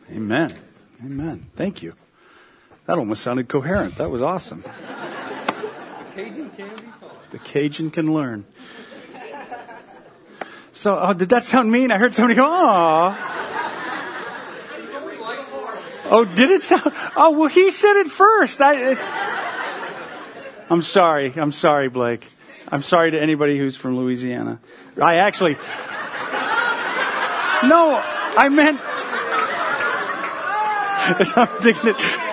Amen. Amen. Thank you. That almost sounded coherent. That was awesome. Cajun can be taught. The Cajun can learn. So, did that sound mean? I heard somebody go, "Aw." Oh, did it sound? Oh, well, he said it first. I'm sorry. I'm sorry, Blake. I'm sorry to anybody who's from Louisiana. No, I meant. I'm thinking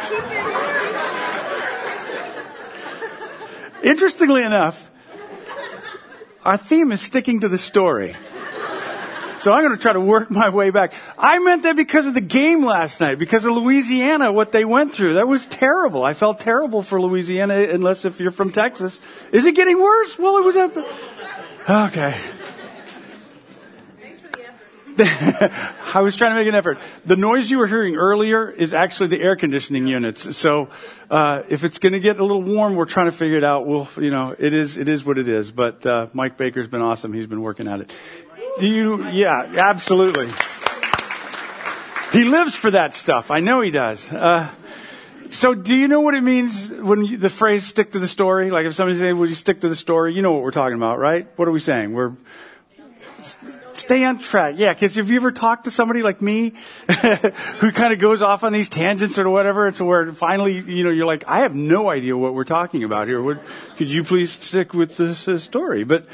Interestingly enough, our theme is sticking to the story. So I'm going to try to work my way back. I meant that because of the game last night, because of Louisiana, what they went through. That was terrible. I felt terrible for Louisiana, unless if you're from Texas. Is it getting worse? Well, it was okay. Thanks for the effort. I was trying to make an effort. The noise you were hearing earlier is actually the air conditioning units. So if it's going to get a little warm, we're trying to figure it out. It is what it is. But Mike Baker's been awesome. He's been working at it. Yeah, absolutely. He lives for that stuff. I know he does. So do you know what it means when the phrase stick to the story? Like if somebody says, "Will you stick to the story?" You know what we're talking about, right? What are we saying? We're stay on track. Yeah, because have you ever talked to somebody like me who kind of goes off on these tangents or whatever? It's where finally, you're like, I have no idea what we're talking about here. Could you please stick with this story? But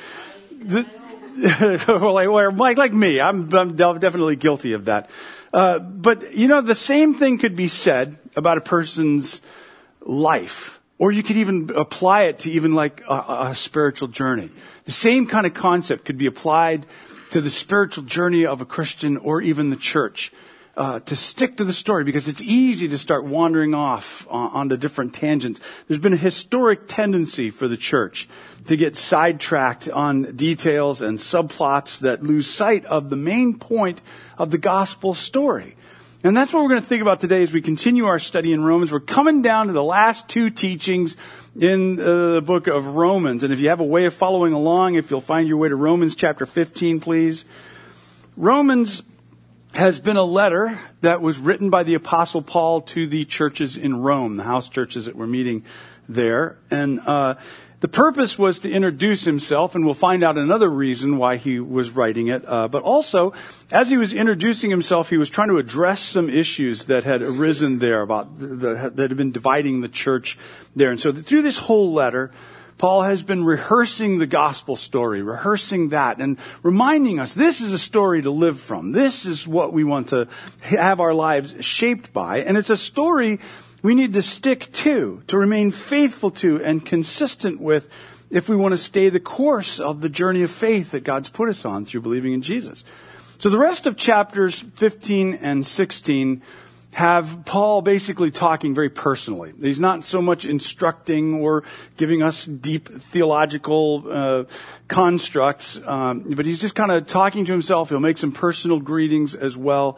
like me, I'm definitely guilty of that. But the same thing could be said about a person's life, or you could even apply it to even like a spiritual journey. The same kind of concept could be applied to the spiritual journey of a Christian or even the church. To stick to the story, because it's easy to start wandering off onto different tangents. There's been a historic tendency for the church to get sidetracked on details and subplots that lose sight of the main point of the gospel story. And that's what we're going to think about today as we continue our study in Romans. We're coming down to the last two teachings in the book of Romans. And if you have a way of following along, if you'll find your way to Romans chapter 15, please. Romans has been a letter that was written by the Apostle Paul to the churches in Rome, the house churches that were meeting there. And the purpose was to introduce himself, and we'll find out another reason why he was writing it. But also, as he was introducing himself, he was trying to address some issues that had arisen there about that had been dividing the church there. And so through this whole letter, Paul has been rehearsing the gospel story, rehearsing that, and reminding us this is a story to live from. This is what we want to have our lives shaped by. And it's a story we need to stick to remain faithful to, and consistent with if we want to stay the course of the journey of faith that God's put us on through believing in Jesus. So the rest of chapters 15 and 16 have Paul basically talking very personally. He's not so much instructing or giving us deep theological constructs, but he's just kind of talking to himself. He'll make some personal greetings as well.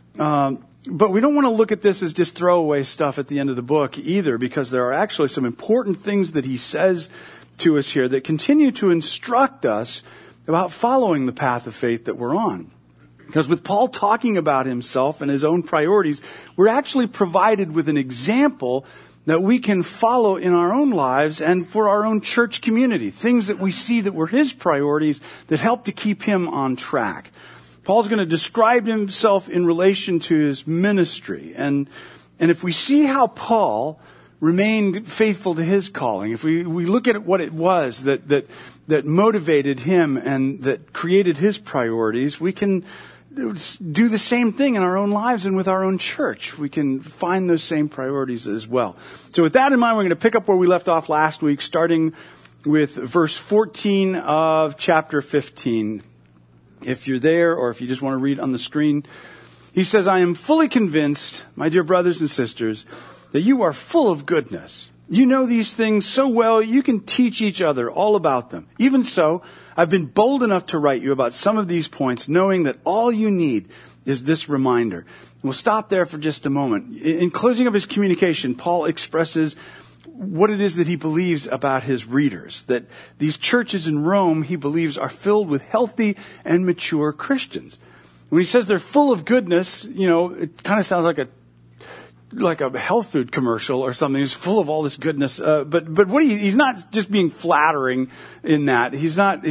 But we don't want to look at this as just throwaway stuff at the end of the book either, because there are actually some important things that he says to us here that continue to instruct us about following the path of faith that we're on. Because with Paul talking about himself and his own priorities, we're actually provided with an example that we can follow in our own lives and for our own church community. Things that we see that were his priorities that help to keep him on track. Paul's going to describe himself in relation to his ministry. And if we see how Paul remained faithful to his calling, if we look at what it was that motivated him and that created his priorities, we can do the same thing in our own lives and with our own church. We can find those same priorities as well. So with that in mind, we're going to pick up where we left off last week, starting with verse 14 of chapter 15. If you're there, or if you just want to read on the screen, he says, "I am fully convinced, my dear brothers and sisters, that you are full of goodness. You know these things so well, you can teach each other all about them. Even so, I've been bold enough to write you about some of these points, knowing that all you need is this reminder." We'll stop there for just a moment. In closing of his communication, Paul expresses what it is that he believes about his readers, that these churches in Rome, he believes, are filled with healthy and mature Christians. When he says they're full of goodness, it kind of sounds like a health food commercial or something. He's full of all this goodness. But he's not just being flattering in that. He's not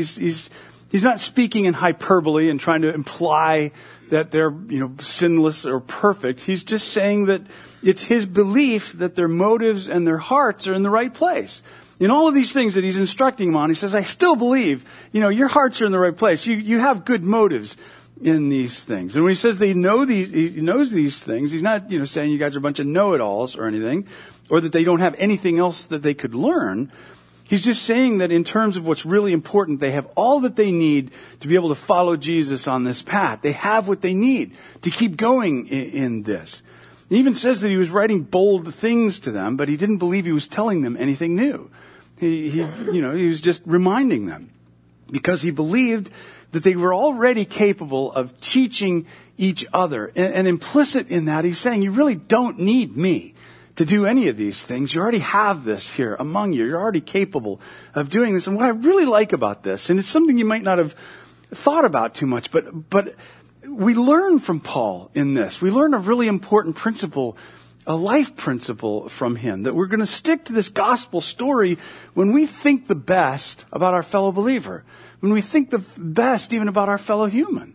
speaking in hyperbole and trying to imply that they're, sinless or perfect. He's just saying that it's his belief that their motives and their hearts are in the right place. In all of these things that he's instructing them on, he says, I still believe, your hearts are in the right place. You have good motives in these things. And when he says he knows these things, he's not, saying you guys are a bunch of know-it-alls or anything, or that they don't have anything else that they could learn. He's just saying that in terms of what's really important, they have all that they need to be able to follow Jesus on this path. They have what they need to keep going in this. He even says that he was writing bold things to them, but he didn't believe he was telling them anything new. He was just reminding them because he believed that they were already capable of teaching each other. And implicit in that, he's saying, you really don't need me to do any of these things. You already have this here among you. You're already capable of doing this. And what I really like about this, and it's something you might not have thought about too much, but we learn from Paul in this. We learn a really important principle, a life principle from him, that we're going to stick to this gospel story when we think the best about our fellow believer, when we think the best even about our fellow human.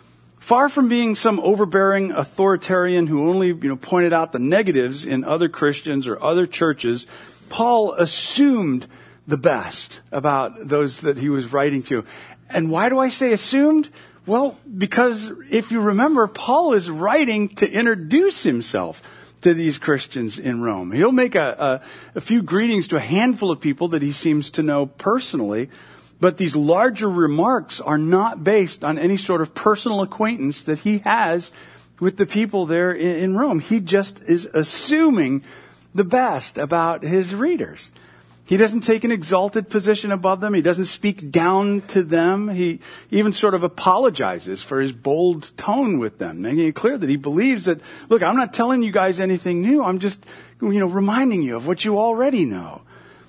Far from being some overbearing authoritarian who only, pointed out the negatives in other Christians or other churches, Paul assumed the best about those that he was writing to. And why do I say assumed? Well, because if you remember, Paul is writing to introduce himself to these Christians in Rome. He'll make a few greetings to a handful of people that he seems to know personally, but these larger remarks are not based on any sort of personal acquaintance that he has with the people there in Rome. He just is assuming the best about his readers. He doesn't take an exalted position above them. He doesn't speak down to them. He even sort of apologizes for his bold tone with them, making it clear that he believes that, look, I'm not telling you guys anything new. I'm just, reminding you of what you already know.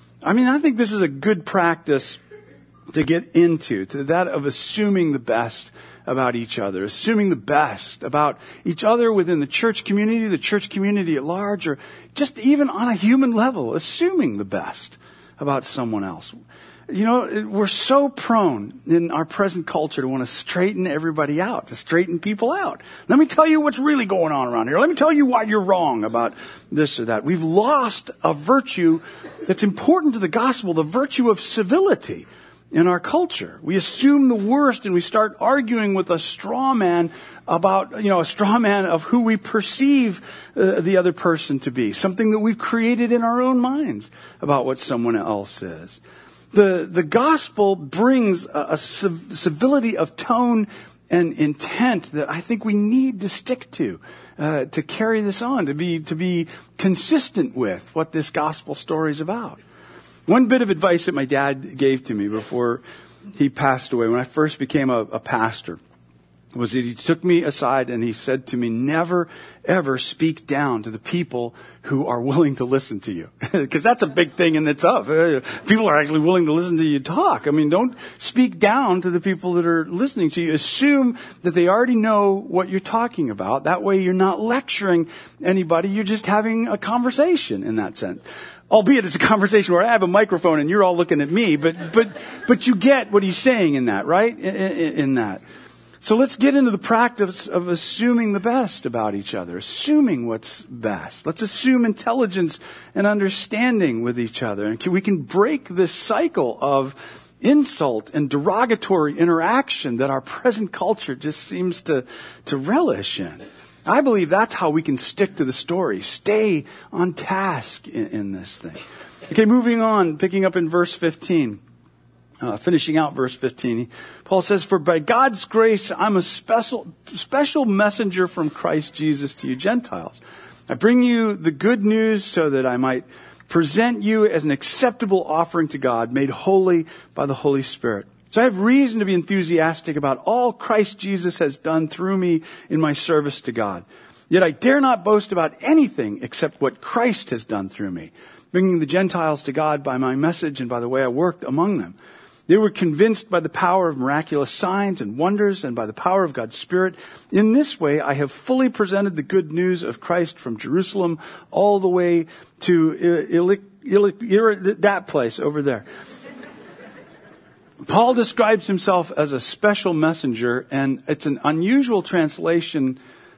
I think this is a good practice to get into, to that of assuming the best about each other, assuming the best about each other within the church community at large, or just even on a human level, assuming the best about someone else. We're so prone in our present culture to want to straighten everybody out, to straighten people out. Let me tell you what's really going on around here. Let me tell you why you're wrong about this or that. We've lost a virtue that's important to the gospel, the virtue of civility in our culture. We assume the worst and we start arguing with a straw man about, a straw man of who we perceive the other person to be. Something that we've created in our own minds about what someone else is. The gospel brings a civility of tone and intent that I think we need to stick to carry this on, to be consistent with what this gospel story is about. One bit of advice that my dad gave to me before he passed away, when I first became a pastor, was that he took me aside and he said to me, never, ever speak down to the people who are willing to listen to you. Because that's a big thing in itself. People are actually willing to listen to you talk. Don't speak down to the people that are listening to you. Assume that they already know what you're talking about. That way you're not lecturing anybody. You're just having a conversation in that sense. Albeit it's a conversation where I have a microphone and you're all looking at me, but you get what he's saying in that, right? In that. So let's get into the practice of assuming the best about each other, assuming what's best. Let's assume intelligence and understanding with each other. And we can break this cycle of insult and derogatory interaction that our present culture just seems to relish in. I believe that's how we can stick to the story, stay on task in this thing. Okay, moving on, picking up in verse 15. Finishing out verse 15, Paul says, "For by God's grace, I'm a special messenger from Christ Jesus to you Gentiles. I bring you the good news so that I might present you as an acceptable offering to God, made holy by the Holy Spirit. So I have reason to be enthusiastic about all Christ Jesus has done through me in my service to God. Yet I dare not boast about anything except what Christ has done through me, bringing the Gentiles to God by my message and by the way I worked among them. They were convinced by the power of miraculous signs and wonders and by the power of God's Spirit. In this way, I have fully presented the good news of Christ from Jerusalem all the way to that place over there. Paul describes himself as a special messenger, and it's an unusual translation,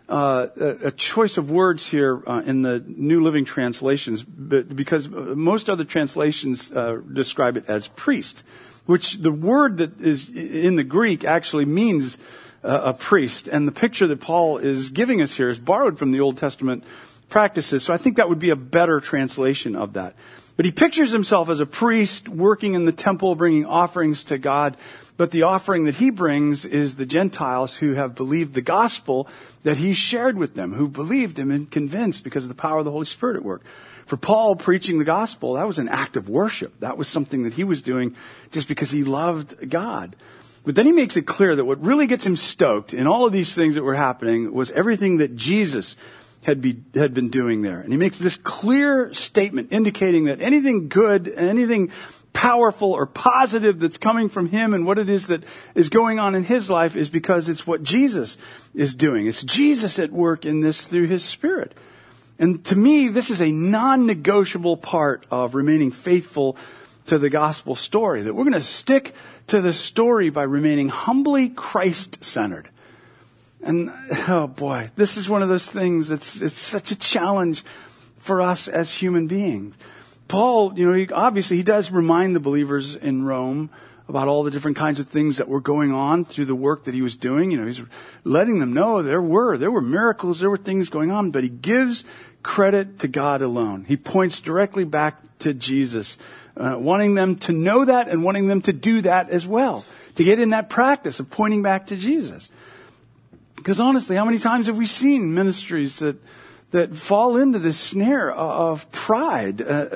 a choice of words here in the New Living Translations, because most other translations describe it as priest, which the word that is in the Greek actually means a priest. And the picture that Paul is giving us here is borrowed from the Old Testament practices, so I think that would be a better translation of that. But he pictures himself as a priest working in the temple, bringing offerings to God. But the offering that he brings is the Gentiles who have believed the gospel that he shared with them, who believed him and convinced because of the power of the Holy Spirit at work. For Paul, preaching the gospel, that was an act of worship. That was something that he was doing just because he loved God. But then he makes it clear that what really gets him stoked in all of these things that were happening was everything that Jesus had been doing there. And he makes this clear statement indicating that anything good, anything powerful or positive that's coming from him and what it is that is going on in his life is because it's what Jesus is doing. It's Jesus at work in this through his Spirit. And to me, this is a non-negotiable part of remaining faithful to the gospel story, that we're going to stick to the story by remaining humbly Christ-centered. And, oh boy, this is one of those things it's such a challenge for us as human beings. Paul, he does remind the believers in Rome about all the different kinds of things that were going on through the work that he was doing. He's letting them know there were miracles, there were things going on, but he gives credit to God alone. He points directly back to Jesus, wanting them to know that and wanting them to do that as well, to get in that practice of pointing back to Jesus. Because honestly, how many times have we seen ministries that fall into this snare of pride,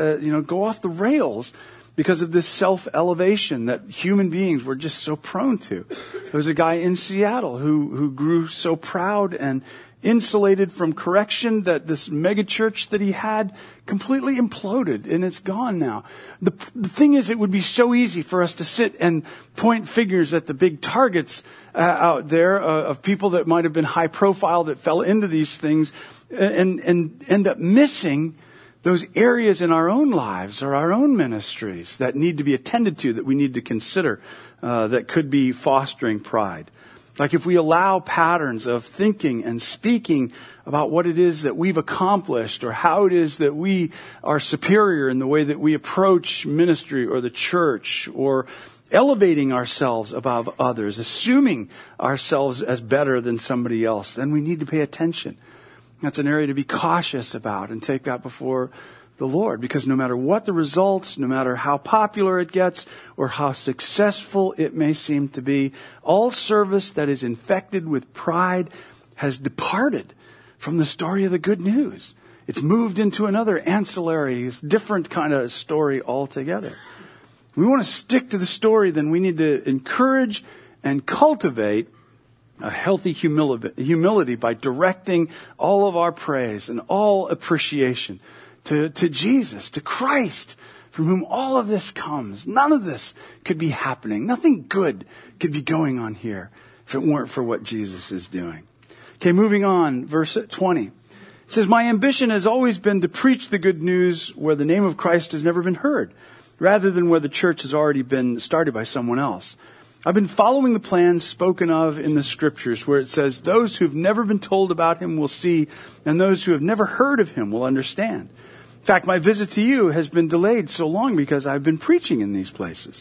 go off the rails because of this self-elevation that human beings were just so prone to? There was a guy in Seattle who grew so proud and insulated from correction that this mega church that he had completely imploded, and it's gone now. The thing is, it would be so easy for us to sit and point fingers at the big targets out there of people that might have been high profile that fell into these things and end up missing those areas in our own lives or our own ministries that need to be attended to, that we need to consider, that could be fostering pride. Like if we allow patterns of thinking and speaking about what it is that we've accomplished or how it is that we are superior in the way that we approach ministry or the church, or elevating ourselves above others, assuming ourselves as better than somebody else, then we need to pay attention. That's an area to be cautious about and take that before the Lord, because no matter what the results, no matter how popular it gets or how successful it may seem to be, all service that is infected with pride has departed from the story of the good news. It's moved into another ancillary, different kind of story altogether. If we want to stick to the story, then we need to encourage and cultivate a healthy humility by directing all of our praise and all appreciation to Jesus, to Christ, from whom all of this comes. None of this could be happening. Nothing good could be going on here if it weren't for what Jesus is doing. Okay, moving on, verse 20. It says, my ambition has always been to preach the good news where the name of Christ has never been heard, rather than where the church has already been started by someone else. I've been following the plans spoken of in the scriptures where it says, those who've never been told about him will see, and those who have never heard of him will understand. In fact, my visit to you has been delayed so long because I've been preaching in these places.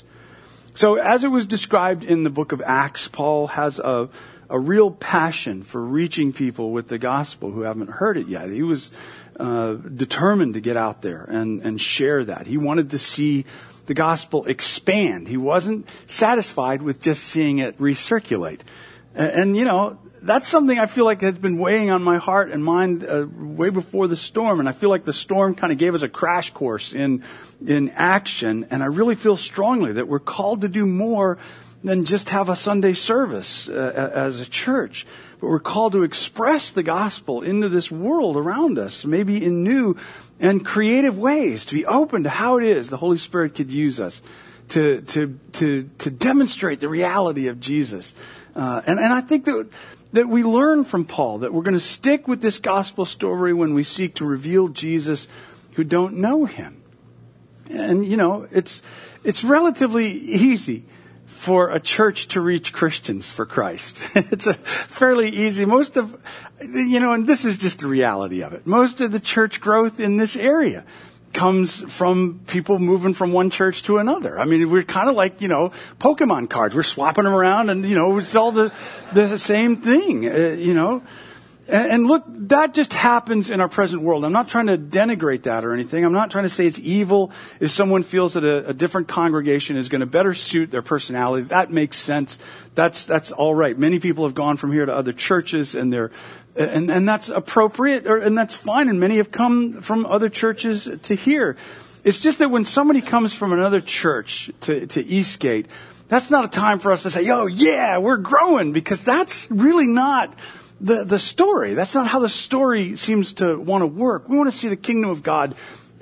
So as it was described in the book of Acts, Paul has a real passion for reaching people with the gospel who haven't heard it yet. He was determined to get out there and share that. He wanted to see the gospel expand. He wasn't satisfied with just seeing it recirculate. And that's something I feel like has been weighing on my heart and mind way before the storm. And I feel like the storm kind of gave us a crash course in action. And I really feel strongly that we're called to do more than just have a Sunday service as a church. But we're called to express the gospel into this world around us, maybe in new and creative ways, to be open to how it is the Holy Spirit could use us to demonstrate the reality of Jesus. And I think that we learn from Paul that we're going to stick with this gospel story when we seek to reveal Jesus who don't know him. And, it's relatively easy for a church to reach Christians for Christ. It's a fairly easy, and this is just the reality of it. Most of the church growth in this area comes from people moving from one church to another. I mean, we're kind of like, Pokemon cards. We're swapping them around and, it's all the same thing, And look, that just happens in our present world. I'm not trying to denigrate that or anything. I'm not trying to say it's evil if someone feels that a different congregation is going to better suit their personality. That makes sense. That's all right. Many people have gone from here to other churches and and that's appropriate and that's fine. And many have come from other churches to here. It's just that when somebody comes from another church to Eastgate, that's not a time for us to say, oh yeah, we're growing, because that's really not the story. That's not how the story seems to want to work. We want to see the kingdom of God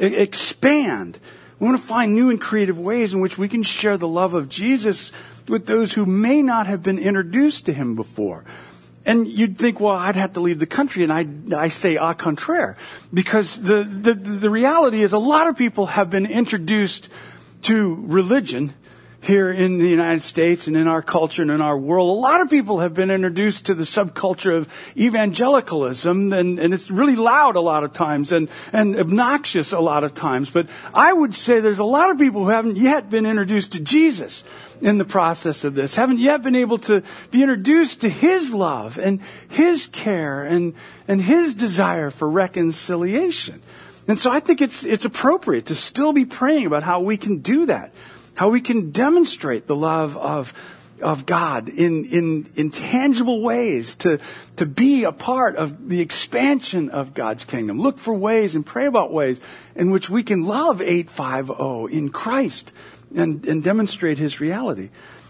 expand. We want to find new and creative ways in which we can share the love of Jesus with those who may not have been introduced to him before. And you'd think, well, I'd have to leave the country. And I say au contraire, because the reality is a lot of people have been introduced to religion here in the United States and in our culture and in our world. A lot of people have been introduced to the subculture of evangelicalism, and it's really loud a lot of times and obnoxious a lot of times. But I would say there's a lot of people who haven't yet been introduced to Jesus in the process of this, haven't yet been able to be introduced to his love and his care and his desire for reconciliation. And so I think it's appropriate to still be praying about how we can do that. How we can demonstrate the love of God in tangible ways to be a part of the expansion of God's kingdom. Look for ways and pray about ways in which we can love 850 in Christ and demonstrate his reality.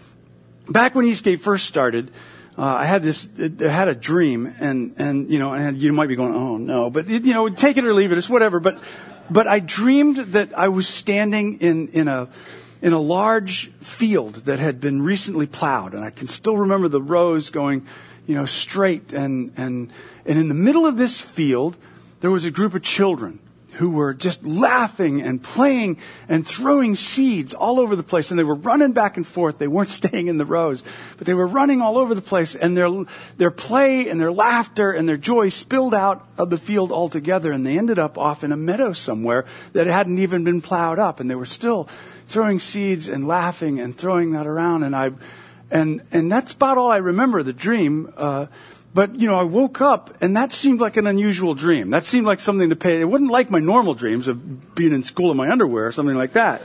Back when Eastgate first started, I had a dream, and you might be going, oh no, but take it or leave it, it's whatever. But I dreamed that I was standing in a large field that had been recently plowed. And I can still remember the rows going, straight. And in the middle of this field, there was a group of children who were just laughing and playing and throwing seeds all over the place. And they were running back and forth. They weren't staying in the rows, but they were running all over the place. And their play and their laughter and their joy spilled out of the field altogether. And they ended up off in a meadow somewhere that hadn't even been plowed up. And they were still throwing seeds and laughing and throwing that around. And that's about all I remember of the dream. But I woke up and that seemed like an unusual dream. That seemed like something to pay. It wasn't like my normal dreams of being in school in my underwear or something like that.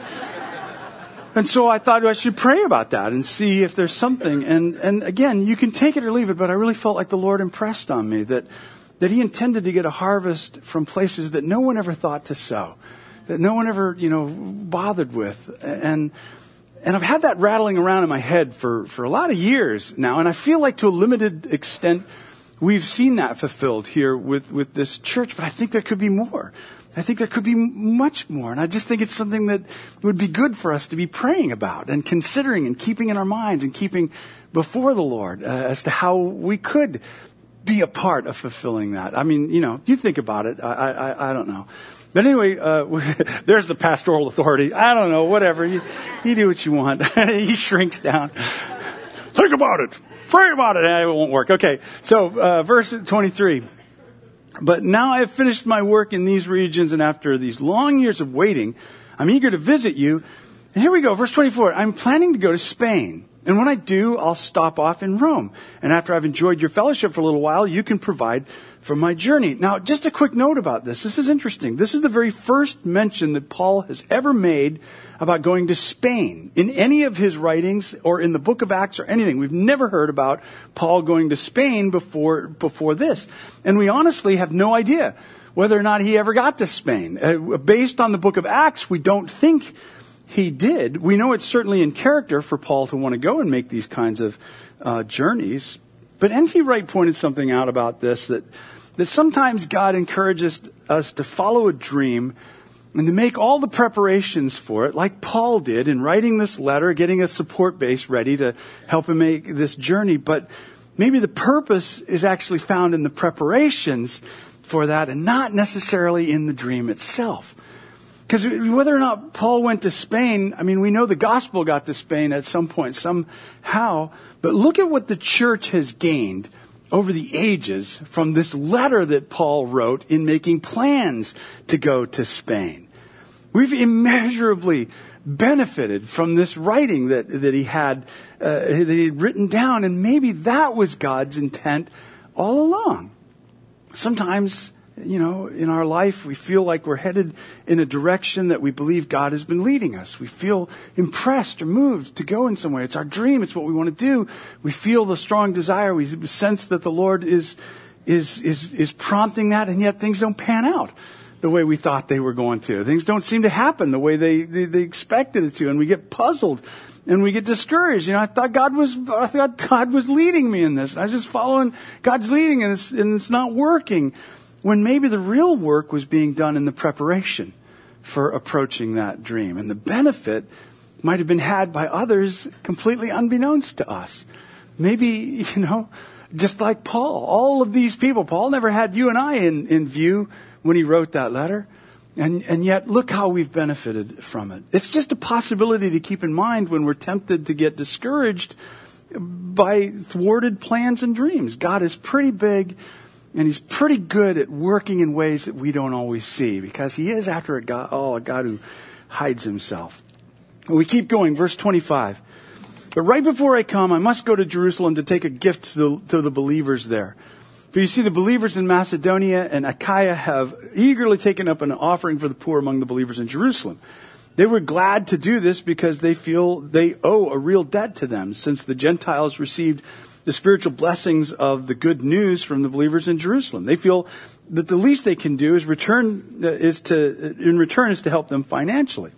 And so I thought I should pray about that and see if there's something. And again, you can take it or leave it, but I really felt like the Lord impressed on me that he intended to get a harvest from places that no one ever thought to sow, that no one ever, bothered with. And I've had that rattling around in my head for a lot of years now. And I feel like to a limited extent, we've seen that fulfilled here with this church. But I think there could be more. I think there could be much more. And I just think it's something that would be good for us to be praying about and considering and keeping in our minds and keeping before the Lord as to how we could be a part of fulfilling that. I mean, you think about it. I don't know. But anyway, there's the pastoral authority. I don't know, whatever. You do what you want. He shrinks down. Think about it. Pray about it. It won't work. Okay, so verse 23. But now I have finished my work in these regions, and after these long years of waiting, I'm eager to visit you. And here we go, verse 24. I'm planning to go to Spain. And when I do, I'll stop off in Rome. And after I've enjoyed your fellowship for a little while, you can provide for my journey. Now, just a quick note about this. This is interesting. This is the very first mention that Paul has ever made about going to Spain in any of his writings or in the book of Acts or anything. We've never heard about Paul going to Spain before this. And we honestly have no idea whether or not he ever got to Spain. Based on the book of Acts, we don't think he did. We know it's certainly in character for Paul to want to go and make these kinds of journeys. But N.T. Wright pointed something out about this, that sometimes God encourages us to follow a dream and to make all the preparations for it, like Paul did in writing this letter, getting a support base ready to help him make this journey. But maybe the purpose is actually found in the preparations for that and not necessarily in the dream itself. Because whether or not Paul went to Spain, I mean, we know the gospel got to Spain at some point, somehow. But look at what the church has gained over the ages from this letter that Paul wrote in making plans to go to Spain. We've immeasurably benefited from this writing that he had written down, and maybe that was God's intent all along. Sometimes, in our life, we feel like we're headed in a direction that we believe God has been leading us. We feel impressed or moved to go in somewhere. It's our dream. It's what we want to do. We feel the strong desire. We sense that the Lord is prompting that, and yet things don't pan out the way we thought they were going to. Things don't seem to happen the way they expected it to, and we get puzzled and we get discouraged. I thought God was leading me in this. I was just following God's leading, and it's not working. When maybe the real work was being done in the preparation for approaching that dream. And the benefit might have been had by others completely unbeknownst to us. Maybe, just like Paul, all of these people, Paul never had you and I in view when he wrote that letter. And yet, look how we've benefited from it. It's just a possibility to keep in mind when we're tempted to get discouraged by thwarted plans and dreams. God is pretty big. And he's pretty good at working in ways that we don't always see, because he is, after a God who hides himself. We keep going, verse 25. But right before I come, I must go to Jerusalem to take a gift to the believers there. For you see, the believers in Macedonia and Achaia have eagerly taken up an offering for the poor among the believers in Jerusalem. They were glad to do this because they feel they owe a real debt to them, since the Gentiles received the spiritual blessings of the good news from the believers in Jerusalem. They feel that the least they can do in return is to help them financially.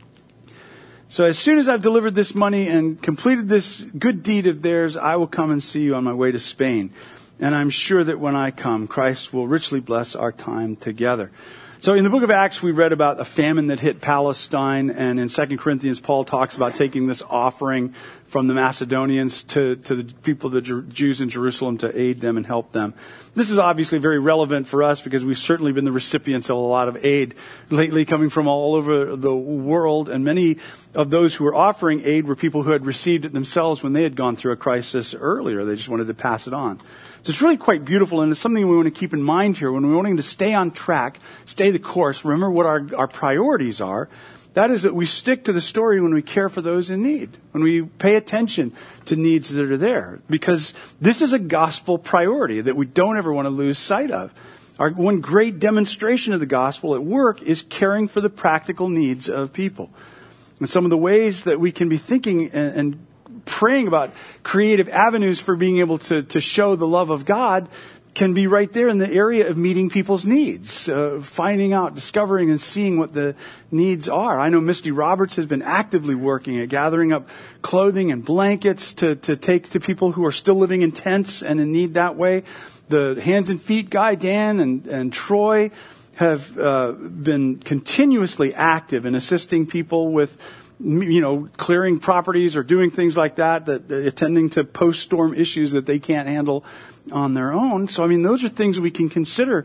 So as soon as I've delivered this money and completed this good deed of theirs, I will come and see you on my way to Spain. And I'm sure that when I come, Christ will richly bless our time together. So in the book of Acts, we read about a famine that hit Palestine, and in 2 Corinthians, Paul talks about taking this offering from the Macedonians to the people, the Jews in Jerusalem, to aid them and help them. This is obviously very relevant for us because we've certainly been the recipients of a lot of aid lately coming from all over the world, and many of those who were offering aid were people who had received it themselves when they had gone through a crisis earlier. They just wanted to pass it on. So it's really quite beautiful, and it's something we want to keep in mind here when we're wanting to stay on track, stay the course. Remember what our priorities are. That is that we stick to the story when we care for those in need, when we pay attention to needs that are there, because this is a gospel priority that we don't ever want to lose sight of. Our one great demonstration of the gospel at work is caring for the practical needs of people. And some of the ways that we can be thinking and praying about creative avenues for being able to show the love of God can be right there in the area of meeting people's needs, finding out, discovering, and seeing what the needs are. I know Misty Roberts has been actively working at gathering up clothing and blankets to take to people who are still living in tents and in need that way. The Hands and Feet guy, Dan and Troy, have been continuously active in assisting people with clearing properties or doing things like that attending to post-storm issues that they can't handle on their own. So, those are things we can consider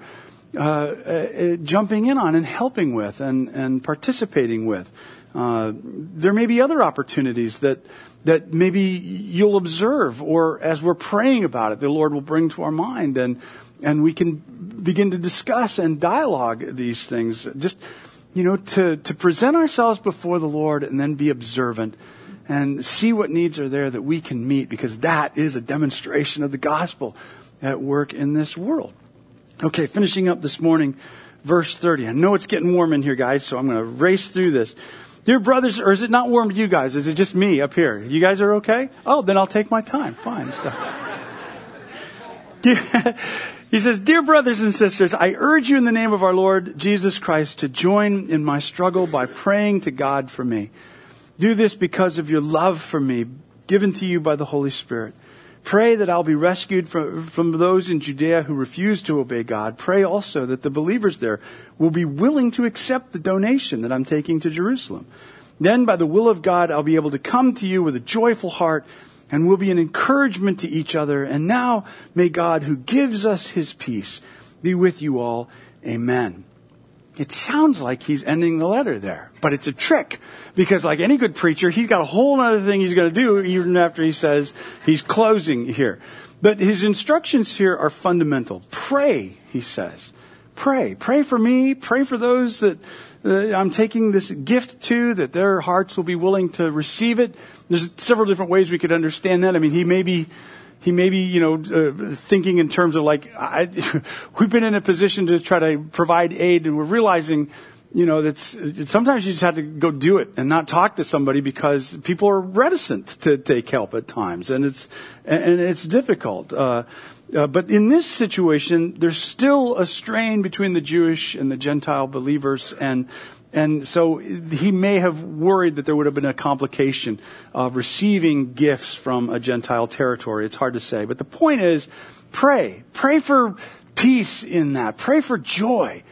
jumping in on and helping with and participating with. There may be other opportunities that maybe you'll observe, or as we're praying about it, the Lord will bring to our mind, and we can begin to discuss and dialogue these things. Just to present ourselves before the Lord and then be observant and see what needs are there that we can meet, because that is a demonstration of the gospel at work in this world. Okay, finishing up this morning, verse 30. I know it's getting warm in here, guys, so I'm going to race through this. Dear brothers, or is it not warm to you guys? Is it just me up here? You guys are okay? Oh, then I'll take my time. Fine. So. He says, Dear brothers and sisters, I urge you in the name of our Lord Jesus Christ to join in my struggle by praying to God for me. Do this because of your love for me, given to you by the Holy Spirit. Pray that I'll be rescued from those in Judea who refuse to obey God. Pray also that the believers there will be willing to accept the donation that I'm taking to Jerusalem. Then by the will of God, I'll be able to come to you with a joyful heart and will be an encouragement to each other. And now may God, who gives us his peace, be with you all. Amen. It sounds like he's ending the letter there, but it's a trick, because like any good preacher, he's got a whole other thing he's going to do even after he says he's closing here. But his instructions here are fundamental. Pray, he says. Pray. Pray for me. Pray for those that I'm taking this gift to, that their hearts will be willing to receive it. There's several different ways we could understand that. I mean, he may be, thinking in terms of like, we've been in a position to try to provide aid, and we're realizing, that sometimes you just have to go do it and not talk to somebody because people are reticent to take help at times, and it's difficult. But in this situation, there's still a strain between the Jewish and the Gentile believers, and so he may have worried that there would have been a complication of receiving gifts from a Gentile territory. It's hard to say. But the point is, pray. Pray for peace in that. Pray for joy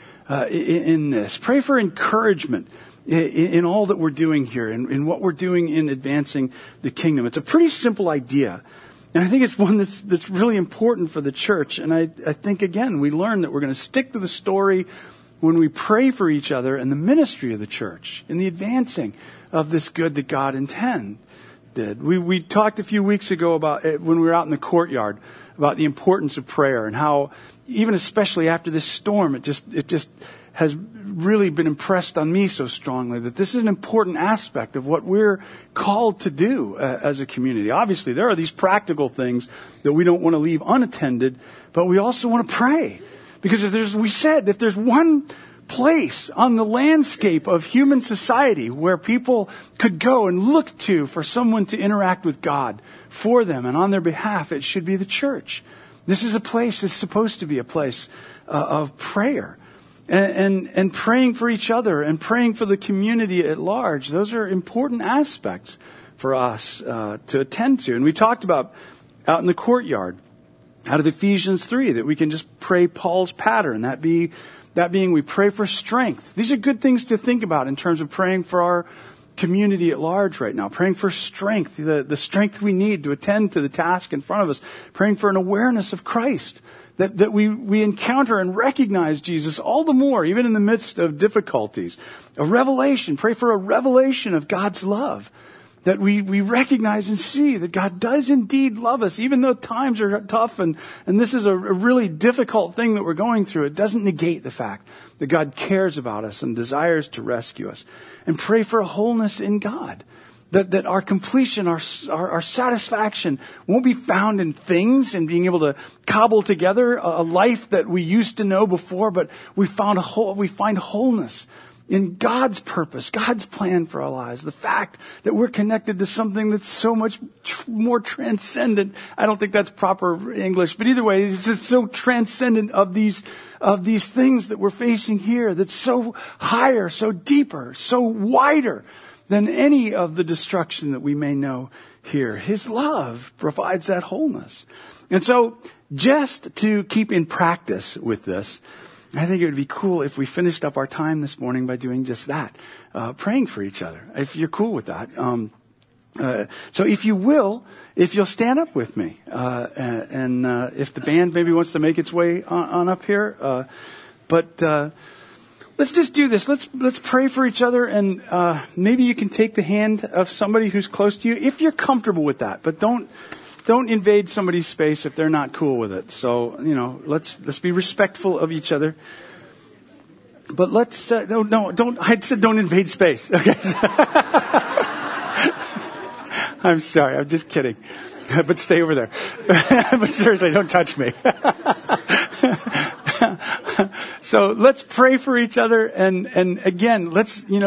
in this. Pray for encouragement in all that we're doing here, in what we're doing in advancing the kingdom. It's a pretty simple idea. And I think it's one that's really important for the church. And I think, again, we learn that we're going to stick to the story when we pray for each other and the ministry of the church in the advancing of this good that God intended. We talked a few weeks ago about when we were out in the courtyard about the importance of prayer, and how even especially after this storm, it just has really been impressed on me so strongly that this is an important aspect of what we're called to do as a community. Obviously, there are these practical things that we don't want to leave unattended, but we also want to pray. Because if there's one place on the landscape of human society where people could go and look to for someone to interact with God for them and on their behalf, it should be the church. This is a place, it's supposed to be a place of prayer. And praying for each other and praying for the community at large. Those are important aspects for us to attend to. And we talked about out in the courtyard, out of Ephesians 3, that we can just pray Paul's pattern. That being we pray for strength. These are good things to think about in terms of praying for our community at large right now. Praying for strength, the strength we need to attend to the task in front of us. Praying for an awareness of Christ. That we encounter and recognize Jesus all the more, even in the midst of difficulties. A revelation. Pray for a revelation of God's love. That we recognize and see that God does indeed love us, even though times are tough and this is a really difficult thing that we're going through. It doesn't negate the fact that God cares about us and desires to rescue us. And pray for a wholeness in God. That our completion, our satisfaction won't be found in things and being able to cobble together a life that we used to know before, but we find wholeness in God's purpose, God's plan for our lives. The fact that we're connected to something that's so much more transcendent. I don't think that's proper English, but either way, it's just so transcendent of these things that we're facing here. That's so higher, so deeper, so wider than any of the destruction that we may know here. His love provides that wholeness. And so, just to keep in practice with this, I think it would be cool if we finished up our time this morning by doing just that, praying for each other, if you're cool with that. So if you'll stand up with me, and if the band maybe wants to make its way on up here, let's just do this. Let's pray for each other, and maybe you can take the hand of somebody who's close to you if you're comfortable with that. But don't invade somebody's space if they're not cool with it. So let's be respectful of each other. But don't. I said don't invade space. Okay. I'm sorry. I'm just kidding. But stay over there. But seriously, don't touch me. So let's pray for each other, and again, let's you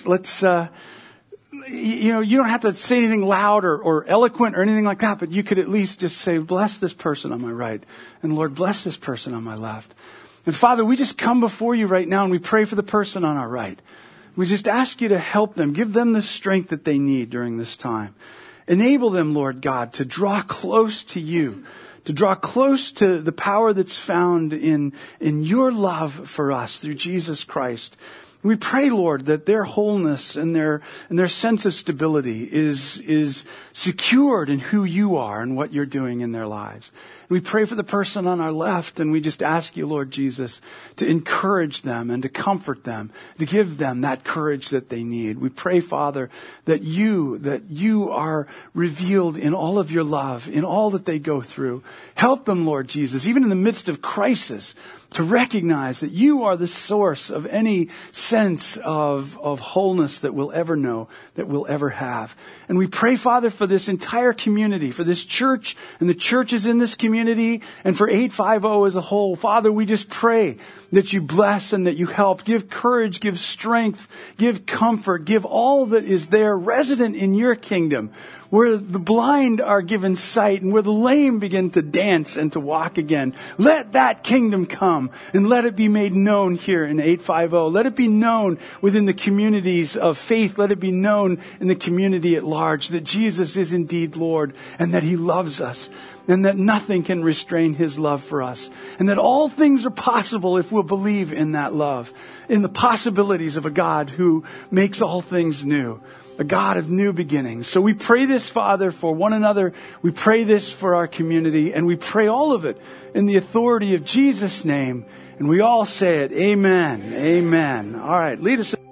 don't have to say anything loud or eloquent or anything like that, but you could at least just say, bless this person on my right, and Lord, bless this person on my left. And Father, we just come before you right now and we pray for the person on our right. We just ask you to help them, give them the strength that they need during this time. Enable them, Lord God, to draw close to you, to draw close to the power that's found in your love for us through Jesus Christ. We pray, Lord, that their wholeness and their sense of stability is secured in who you are and what you're doing in their lives. We pray for the person on our left, and we just ask you, Lord Jesus, to encourage them and to comfort them, to give them that courage that they need. We pray, Father, that you are revealed in all of your love, in all that they go through. Help them, Lord Jesus, even in the midst of crisis, to recognize that you are the source of any sense of wholeness that we'll ever know, that we'll ever have. And we pray, Father, for this entire community, for this church and the churches in this community, and for 850 as a whole. Father, we just pray that you bless and that you help. Give courage, give strength, give comfort, give all that is there resident in your kingdom, where the blind are given sight and where the lame begin to dance and to walk again. Let that kingdom come and let it be made known here in 850. Let it be known within the communities of faith. Let it be known in the community at large that Jesus is indeed Lord and that he loves us and that nothing can restrain his love for us and that all things are possible if we'll believe in that love, in the possibilities of a God who makes all things new. A God of new beginnings. So we pray this, Father, for one another. We pray this for our community. And we pray all of it in the authority of Jesus' name. And we all say it. Amen. Amen. All right. Lead us.